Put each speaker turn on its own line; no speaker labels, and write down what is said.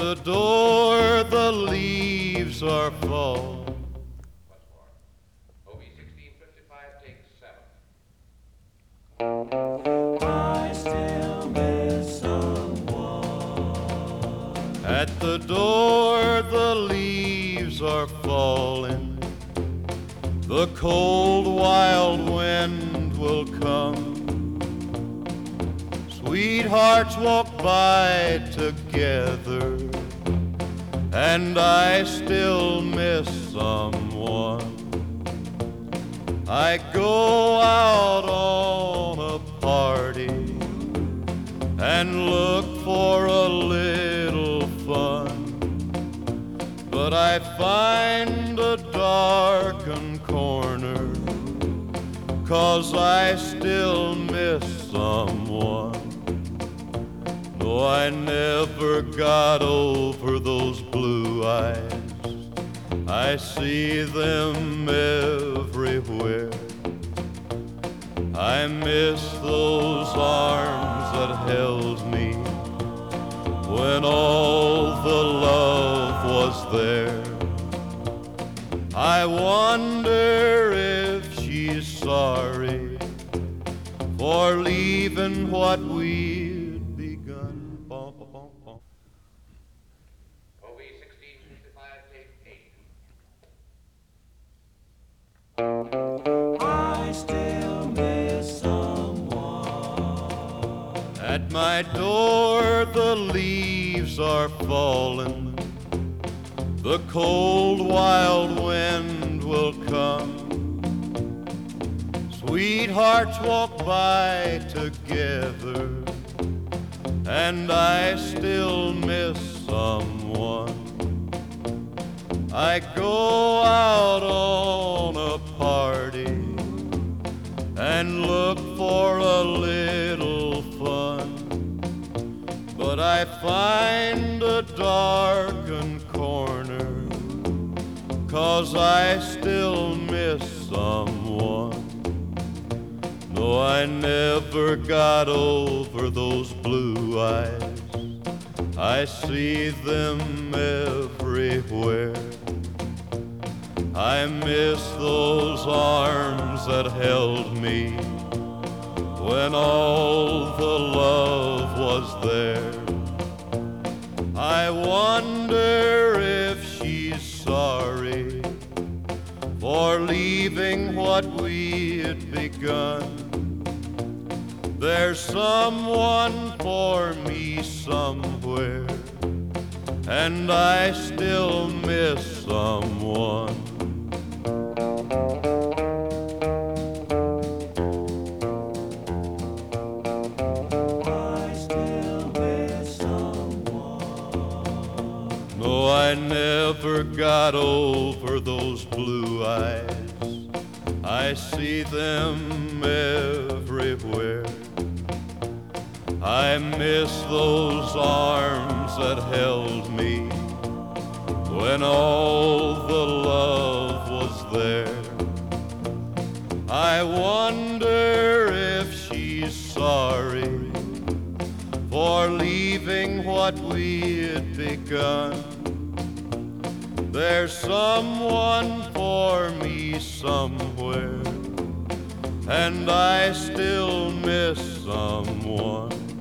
the door the leaves are falling.
What's more? OB 1655 takes 7.
I still miss someone.
At the door the leaves are falling. The cold wild wind will come. Sweethearts walk by together, and I still miss someone. I go out on a party and look for a little fun, but I find a darkened corner, 'cause I still miss someone. No, I never got over those blue eyes. I see them everywhere. I miss those arms that held me when all the love was there. I wonder if she's sorry for leaving what we'd begun. Bum, bum, bum, bum.
OB 1655 takes 8.
I still miss someone.
At my door the leaves are falling. The cold wild wind will come. Sweethearts walk by together, and I still miss someone. I go out on a party and look for a little fun, but I find a darkened corner, 'cause I still miss someone. No, I never got over those blue eyes. I see them everywhere. I miss those arms that held me when all the love was there. I wonder if she's sorry for leaving what we had begun. There's someone for me somewhere, and I still miss someone.
I still miss someone.
No, I never got over those blue eyes. I see them everywhere. I miss those arms that held me when all the love was there. I wonder if she's sorry for leaving what we had begun. There's someone for me somewhere, and I still miss someone.